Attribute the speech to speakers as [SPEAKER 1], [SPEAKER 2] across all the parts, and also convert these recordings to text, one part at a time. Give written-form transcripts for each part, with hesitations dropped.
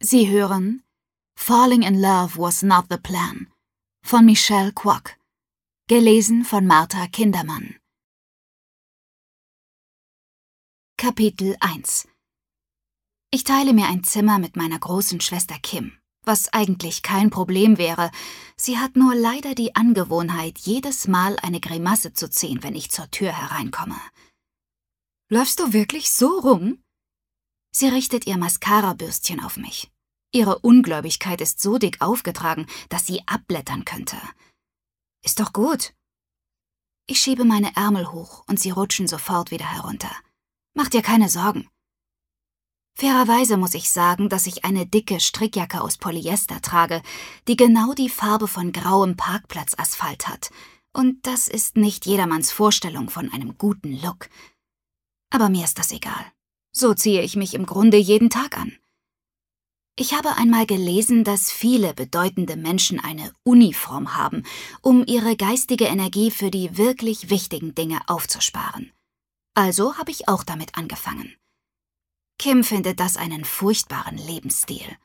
[SPEAKER 1] Sie hören Falling in Love Was Not the Plan von Michelle Kwok, gelesen von Martha Kindermann. Kapitel 1. Ich teile mir ein Zimmer mit meiner großen Schwester Kim, was eigentlich kein Problem wäre. Sie hat nur leider die Angewohnheit, jedes Mal eine Grimasse zu ziehen, wenn ich zur Tür hereinkomme. »Läufst du wirklich so rum?« Sie richtet ihr Mascara-Bürstchen auf mich. Ihre Ungläubigkeit ist so dick aufgetragen, dass sie abblättern könnte. »Ist doch gut.« Ich schiebe meine Ärmel hoch und sie rutschen sofort wieder herunter. »Mach dir keine Sorgen.« Fairerweise muss ich sagen, dass ich eine dicke Strickjacke aus Polyester trage, die genau die Farbe von grauem Parkplatzasphalt hat. Und das ist nicht jedermanns Vorstellung von einem guten Look. Aber mir ist das egal. So ziehe ich mich im Grunde jeden Tag an. Ich habe einmal gelesen, dass viele bedeutende Menschen eine Uniform haben, um ihre geistige Energie für die wirklich wichtigen Dinge aufzusparen. Also habe ich auch damit angefangen. Kim findet das einen furchtbaren Lebensstil.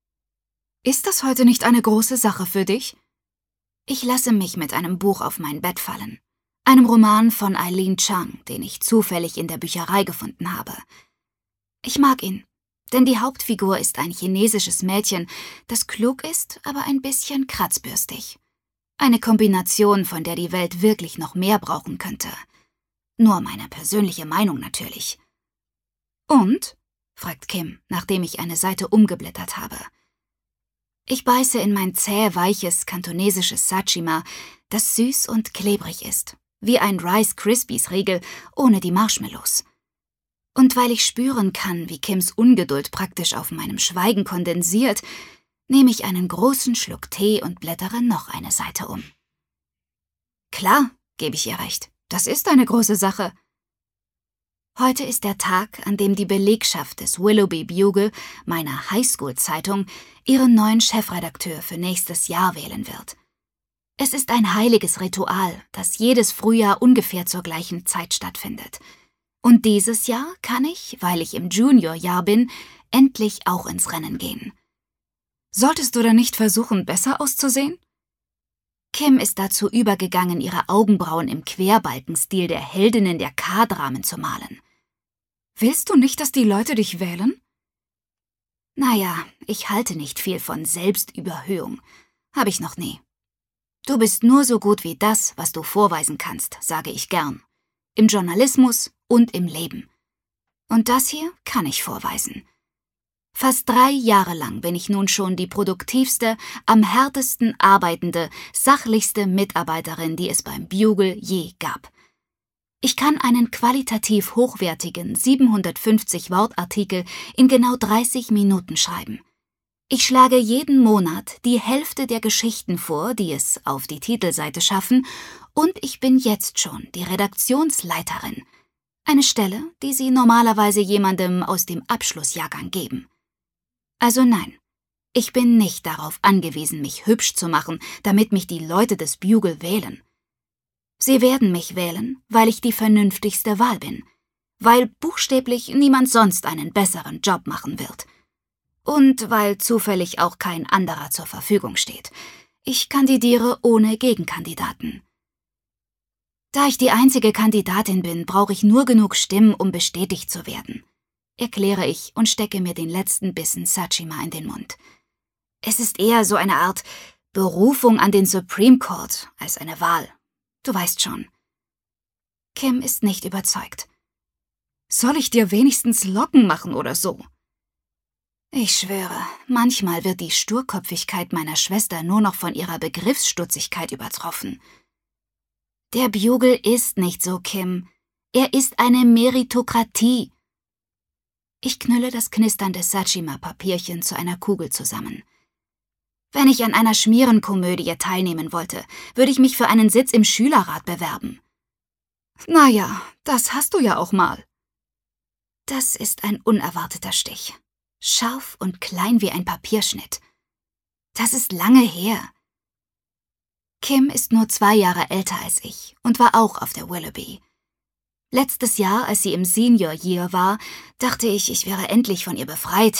[SPEAKER 1] »Ist das heute nicht eine große Sache für dich?« Ich lasse mich mit einem Buch auf mein Bett fallen. Einem Roman von Eileen Chang, den ich zufällig in der Bücherei gefunden habe. Ich mag ihn, denn die Hauptfigur ist ein chinesisches Mädchen, das klug ist, aber ein bisschen kratzbürstig. Eine Kombination, von der die Welt wirklich noch mehr brauchen könnte. Nur meine persönliche Meinung natürlich. »Und?« fragt Kim, nachdem ich eine Seite umgeblättert habe. Ich beiße in mein zäh, weiches, kantonesisches Sashima, das süß und klebrig ist, wie ein Rice Krispies Riegel ohne die Marshmallows. Und weil ich spüren kann, wie Kims Ungeduld praktisch auf meinem Schweigen kondensiert, nehme ich einen großen Schluck Tee und blättere noch eine Seite um. »Klar«, gebe ich ihr recht, »das ist eine große Sache.« Heute ist der Tag, an dem die Belegschaft des Willoughby Bugle, meiner Highschool-Zeitung, ihren neuen Chefredakteur für nächstes Jahr wählen wird. Es ist ein heiliges Ritual, das jedes Frühjahr ungefähr zur gleichen Zeit stattfindet. Und dieses Jahr kann ich, weil ich im Juniorjahr bin, endlich auch ins Rennen gehen. »Solltest du da nicht versuchen, besser auszusehen?« Kim ist dazu übergegangen, ihre Augenbrauen im Querbalkenstil der Heldinnen der K-Dramen zu malen. »Willst du nicht, dass die Leute dich wählen?« »Naja, ich halte nicht viel von Selbstüberhöhung. Habe ich noch nie. Du bist nur so gut wie das, was du vorweisen kannst, sage ich gern. Im Journalismus und im Leben. Und das hier kann ich vorweisen. Fast 3 Jahre lang bin ich nun schon die produktivste, am härtesten arbeitende, sachlichste Mitarbeiterin, die es beim Bugle je gab. Ich kann einen qualitativ hochwertigen 750-Wort-Artikel in genau 30 Minuten schreiben. Ich schlage jeden Monat die Hälfte der Geschichten vor, die es auf die Titelseite schaffen, und ich bin jetzt schon die Redaktionsleiterin. Eine Stelle, die sie normalerweise jemandem aus dem Abschlussjahrgang geben. Also nein, ich bin nicht darauf angewiesen, mich hübsch zu machen, damit mich die Leute des Bugle wählen. Sie werden mich wählen, weil ich die vernünftigste Wahl bin, weil buchstäblich niemand sonst einen besseren Job machen wird. Und weil zufällig auch kein anderer zur Verfügung steht. Ich kandidiere ohne Gegenkandidaten. Da ich die einzige Kandidatin bin, brauche ich nur genug Stimmen, um bestätigt zu werden, erkläre ich und stecke mir den letzten Bissen Sashima in den Mund. Es ist eher so eine Art Berufung an den Supreme Court als eine Wahl. Du weißt schon. Kim ist nicht überzeugt. »Soll ich dir wenigstens Locken machen oder so?« Ich schwöre, manchmal wird die Sturköpfigkeit meiner Schwester nur noch von ihrer Begriffsstutzigkeit übertroffen. Der Bugle ist nicht so, Kim. Er ist eine Meritokratie. Ich knülle das knisternde Sashima-Papierchen zu einer Kugel zusammen. Wenn ich an einer Schmierenkomödie teilnehmen wollte, würde ich mich für einen Sitz im Schülerrat bewerben. »Naja, das hast du ja auch mal.« Das ist ein unerwarteter Stich. Scharf und klein wie ein Papierschnitt. Das ist lange her. Kim ist nur 2 Jahre älter als ich und war auch auf der Willoughby. Letztes Jahr, als sie im Senior Year war, dachte ich, ich wäre endlich von ihr befreit,